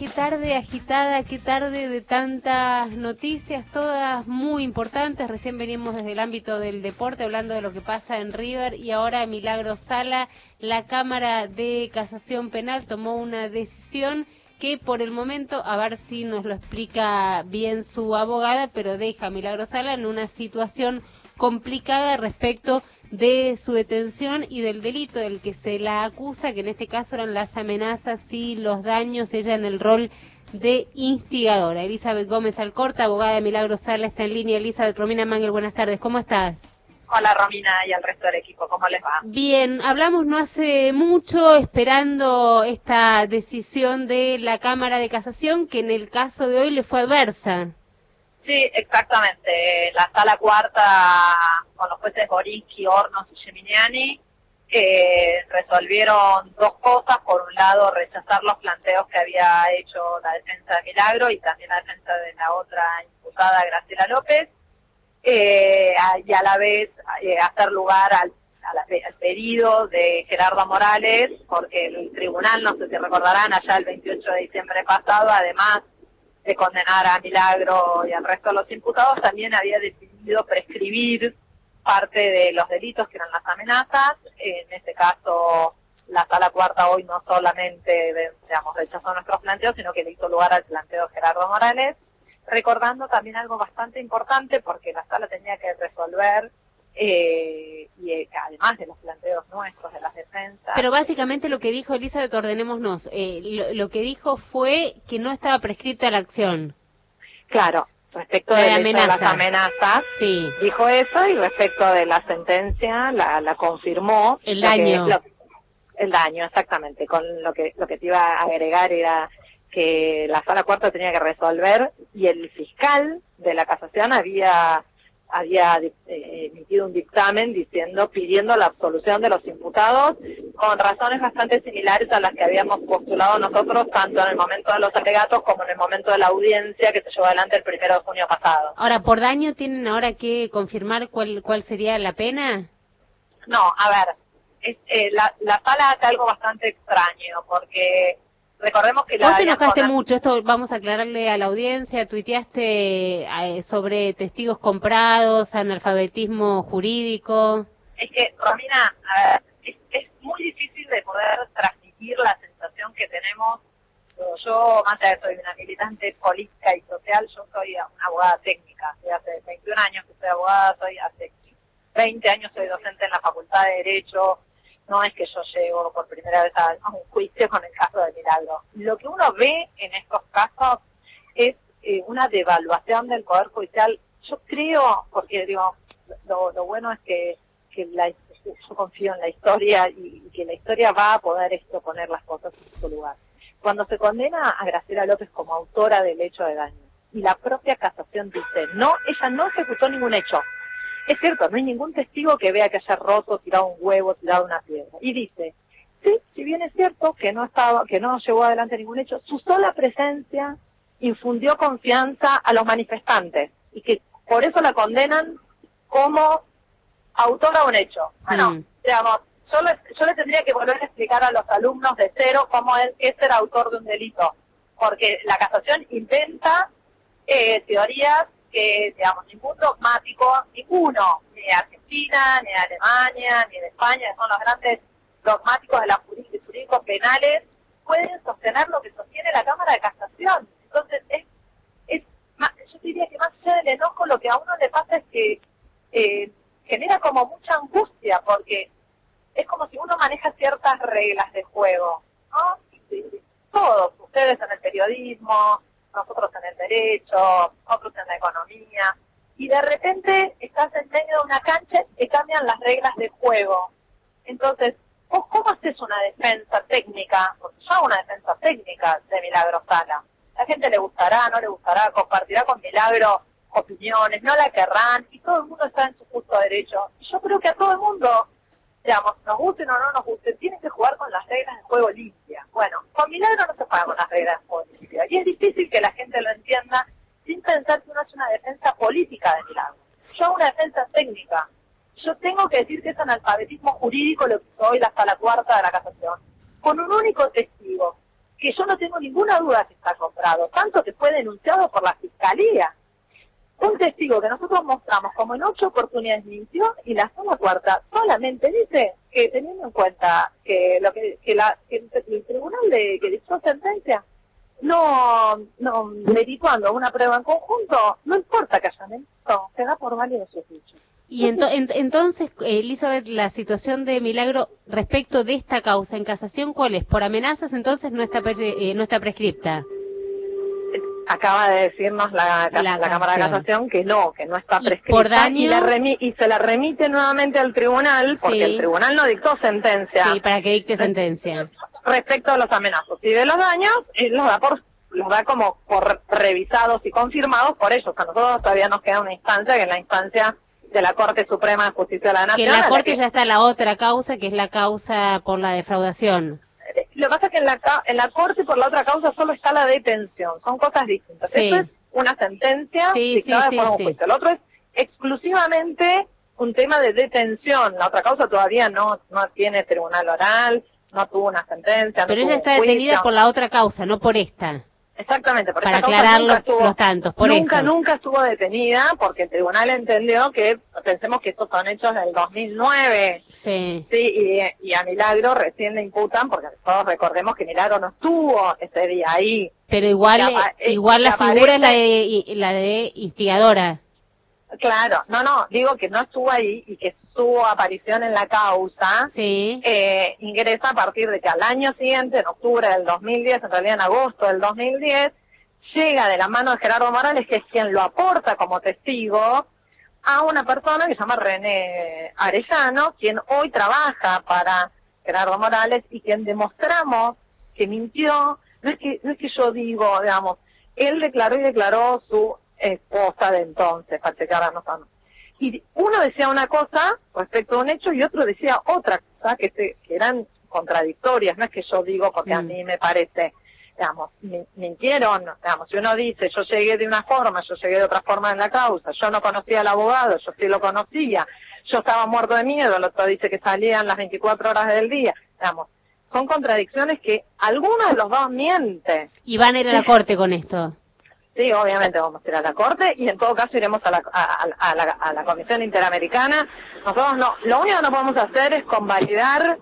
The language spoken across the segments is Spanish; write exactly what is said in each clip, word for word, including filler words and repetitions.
qué tarde agitada, qué tarde de tantas noticias, todas muy importantes. Recién venimos desde el ámbito del deporte hablando de lo que pasa en River y ahora Milagros Sala, la Cámara de Casación Penal tomó una decisión que por el momento, a ver si nos lo explica bien su abogada, pero deja a Milagros Sala en una situación complicada respecto de su detención y del delito del que se la acusa, que en este caso eran las amenazas y los daños, ella en el rol de instigadora. Elizabeth Gómez Alcorta, abogada de Milagros Sala, está en línea. Elizabeth, Romina Mangel, buenas tardes, ¿cómo estás? Hola Romina y al resto del equipo, ¿cómo les va? Bien, hablamos no hace mucho esperando esta decisión de la Cámara de Casación, que en el caso de hoy le fue adversa. Sí, exactamente. La sala cuarta, con los jueces Borinqui, Hornos y Geminiani, eh, resolvieron dos cosas. Por un lado, rechazar los planteos que había hecho la defensa de Milagro y también la defensa de la otra imputada, Graciela López, eh, y a la vez eh, hacer lugar al, a la, al pedido de Gerardo Morales, porque el tribunal, no sé si recordarán, allá el veintiocho de diciembre pasado, además de condenar a Milagro y al resto de los imputados, también había decidido prescribir parte de los delitos que eran las amenazas. En este caso, la sala cuarta hoy no solamente, digamos, rechazó nuestros planteos, sino que le hizo lugar al planteo de Gerardo Morales, recordando también algo bastante importante, porque la sala tenía que resolver, eh, y eh, además de los planteos nuestros, de las defensas. Pero básicamente lo que dijo Elizabeth, ordenémonos, eh, lo, lo que dijo fue que no estaba prescripta la acción. Claro, respecto de, de las amenazas, sí. Dijo eso, y respecto de la sentencia la, la confirmó. El daño. Lo, el daño, exactamente. Con lo que lo que te iba a agregar era que la sala cuarta tenía que resolver, y el fiscal de la casación había había eh, emitido un dictamen diciendo, pidiendo la absolución de los imputados, con razones bastante similares a las que habíamos postulado nosotros, tanto en el momento de los alegatos como en el momento de la audiencia que se llevó adelante el primero de junio pasado. Ahora, ¿por daño tienen ahora que confirmar cuál cuál sería la pena? No, a ver, es, eh, la, la sala hace algo bastante extraño, porque recordemos que la... Vos te enojaste mucho, esto vamos a aclararle a la audiencia, tuiteaste eh, sobre testigos comprados, analfabetismo jurídico. Es que, Romina, a ver, es, es muy difícil de poder transmitir la sensación que tenemos. Yo, más allá de soy una militante política y social, yo soy una abogada técnica. Desde hace veintiún años que soy abogada, soy hace veinte años soy docente en la Facultad de Derecho. No es que yo llego por primera vez a un juicio con el caso de Milagro. Lo que uno ve en estos casos es eh, una devaluación del Poder Judicial. Yo creo, porque digo, lo, lo bueno es que, que la, yo confío en la historia y, y que la historia va a poder esto poner las cosas en su lugar. Cuando se condena a Graciela López como autora del hecho de daño, y la propia casación dice, no, ella no ejecutó ningún hecho. Es cierto, no hay ningún testigo que vea que haya roto, tirado un huevo, tirado una piedra. Y dice, sí, si bien es cierto que no estaba, que no llevó adelante ningún hecho, su sola presencia infundió confianza a los manifestantes y que por eso la condenan como autora de un hecho. Bueno, mm. digamos, yo le, yo le tendría que volver a explicar a los alumnos de cero cómo es, es ser autor de un delito, porque la casación inventa eh, teorías que, digamos, ningún dogmático, ninguno, ni de Argentina, ni de Alemania, ni de España, que son los grandes dogmáticos de la jurídicos penales, pueden sostener lo que sostiene la Cámara de Casación. Entonces, es, es más, yo diría que más allá del enojo, lo que a uno le pasa es que eh, genera como mucha angustia, porque es como si uno maneja ciertas reglas de juego, ¿no? Todos, ustedes en el periodismo, nosotros en el derecho, otros en la economía, y de repente estás en medio de una cancha y cambian las reglas de juego. Entonces, ¿vos cómo haces una defensa técnica? Porque yo hago una defensa técnica de Milagro Sala. La gente le gustará, no le gustará, compartirá con Milagro opiniones, no la querrán, y todo el mundo está en su justo derecho. Y yo creo que a todo el mundo, digamos, nos gusten o no nos gusten, tienen que jugar con las reglas de juego limpias. Bueno, con Milagro no se juega con las reglas de juego limpias. Y es difícil que la gente lo entienda sin pensar que uno hace una defensa política de Milagro. Yo hago una defensa técnica. Yo tengo que decir que es analfabetismo jurídico lo que hizo hoy la sala cuarta de la casación, con un único testigo, que yo no tengo ninguna duda que está comprado, tanto que fue denunciado por la Fiscalía. Un testigo que nosotros mostramos como en ocho oportunidades mintió, y la sala cuarta solamente dice que, teniendo en cuenta que lo que, que, la, que el tribunal de, que dictó sentencia no, no merituando una prueba en conjunto, no importa que haya mentido, se da por válido sus dichos. Y ento en entonces, Elizabeth, la situación de Milagro respecto de esta causa en casación, ¿cuál es? ¿Por amenazas entonces no está, pre eh, no está prescripta? Acaba de decirnos la, la, la Cámara de Casación que no, que no está prescripta. ¿Por daño? Y, la remi y se la remite nuevamente al tribunal, porque sí. El tribunal no dictó sentencia. Sí, para que dicte sentencia. Respecto a los amenazos. Y de los daños, él los da por los da como por revisados y confirmados por ellos. A nosotros todavía nos queda una instancia, que es la instancia de la Corte Suprema de Justicia de la Nación. Que en la Corte la que... ya está la otra causa, que es la causa por la defraudación. Lo que pasa es que en la, en la Corte por la otra causa solo está la detención, son cosas distintas. Sí. Esto es una sentencia sí, dictada sí, por un sí, juicio. sí. El otro es exclusivamente un tema de detención. La otra causa todavía no, no tiene tribunal oral, no tuvo una sentencia. Pero no ella está detenida juicio. Por la otra causa, no por esta. Exactamente, por para esta aclarar causa nunca los, estuvo, los tantos, por nunca, eso. nunca estuvo detenida, porque el tribunal entendió que, pensemos que estos son hechos del dos mil nueve, sí, sí y, y a Milagro recién le imputan, porque todos recordemos que Milagro no estuvo ese día ahí. Pero igual, eh, igual la aparece, figura es la de, la de instigadora. Claro, no, no, digo que no estuvo ahí y que su aparición en la causa sí. eh, ingresa a partir de que al año siguiente, en octubre del dos mil diez, en realidad en agosto del dos mil diez, llega de la mano de Gerardo Morales, que es quien lo aporta como testigo, a una persona que se llama René Arellano, quien hoy trabaja para Gerardo Morales y quien demostramos que mintió. No es que, no es que yo digo, digamos, él declaró y declaró su esposa de entonces, para checar a nosotros. Y uno decía una cosa respecto a un hecho y otro decía otra cosa, que, se, que eran contradictorias. No es que yo digo porque mm. a mí me parece, digamos, mintieron, digamos, si uno dice yo llegué de una forma, yo llegué de otra forma en la causa, yo no conocía al abogado, yo sí lo conocía, yo estaba muerto de miedo, el otro dice que salían las veinticuatro horas del día, digamos, son contradicciones que algunos de los dos miente. ¿Y van a ir a la corte con esto? Sí, obviamente vamos a ir a la Corte y en todo caso iremos a la, a, a, la, a la Comisión Interamericana. Nosotros no, lo único que no podemos hacer es convalidar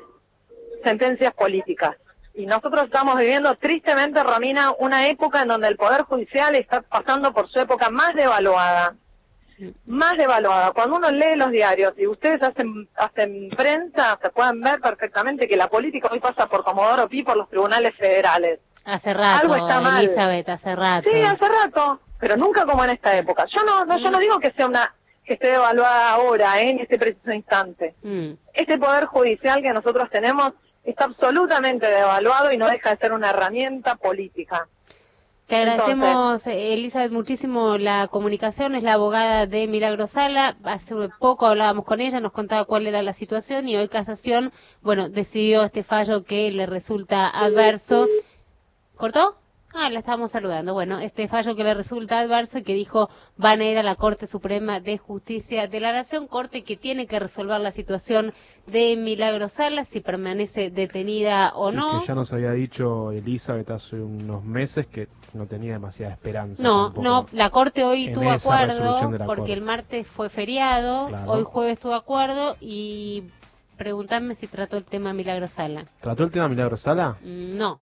sentencias políticas. Y nosotros estamos viviendo tristemente, Romina, una época en donde el Poder Judicial está pasando por su época más devaluada. Más devaluada. Cuando uno lee los diarios y ustedes hacen, hacen prensa, se pueden ver perfectamente que la política hoy pasa por Comodoro Pi, por los tribunales federales. Hace rato, algo está mal. Elizabeth, hace rato. Sí, hace rato, pero nunca como en esta época. Yo no, no, mm. yo no digo que sea una, que esté devaluada ahora, ¿eh? En este preciso instante. Mm. Este Poder Judicial que nosotros tenemos está absolutamente devaluado y no deja de ser una herramienta política. Te agradecemos, Entonces, Elizabeth, muchísimo la comunicación. Es la abogada de Milagro Sala. Hace poco hablábamos con ella, nos contaba cuál era la situación y hoy Casación, bueno, decidió este fallo que le resulta adverso. ¿Cortó? Ah, la estábamos saludando. Bueno, este fallo que le resulta adverso y que dijo van a ir a la Corte Suprema de Justicia de la Nación, corte que tiene que resolver la situación de Milagro Sala, si permanece detenida o sí, no. Que ya nos había dicho Elizabeth hace unos meses que no tenía demasiada esperanza. No, no, la Corte hoy tuvo acuerdo, porque corte. el martes fue feriado, claro. Hoy jueves tuvo acuerdo y preguntarme si trató el tema Milagro Sala. ¿Trató el tema Milagro Sala? No.